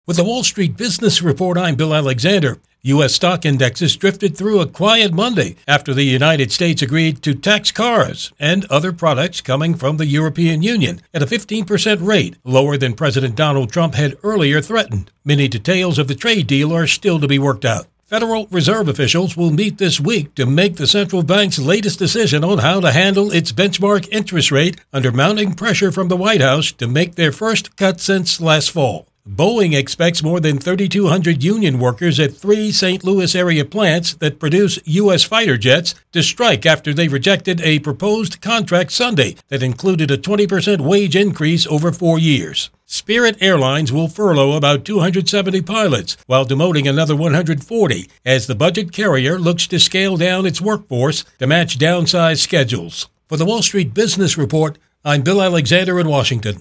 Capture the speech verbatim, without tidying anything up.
With the Wall Street Business Report, I'm Bill Alexander. U S stock indexes drifted through a quiet Monday after the United States agreed to tax cars and other products coming from the European Union at a fifteen percent rate, lower than President Donald Trump had earlier threatened. Many details of the trade deal are still to be worked out. Federal Reserve officials will meet this week to make the central bank's latest decision on how to handle its benchmark interest rate under mounting pressure from the White House to make their first cut since last fall. Boeing expects more than thirty-two hundred union workers at three Saint Louis area plants that produce U S fighter jets to strike after they rejected a proposed contract Sunday that included a twenty percent wage increase over four years. Spirit Airlines will furlough about two hundred seventy pilots while demoting another one hundred forty as the budget carrier looks to scale down its workforce to match downsized schedules. For the Wall Street Business Report, I'm Bill Alexander in Washington.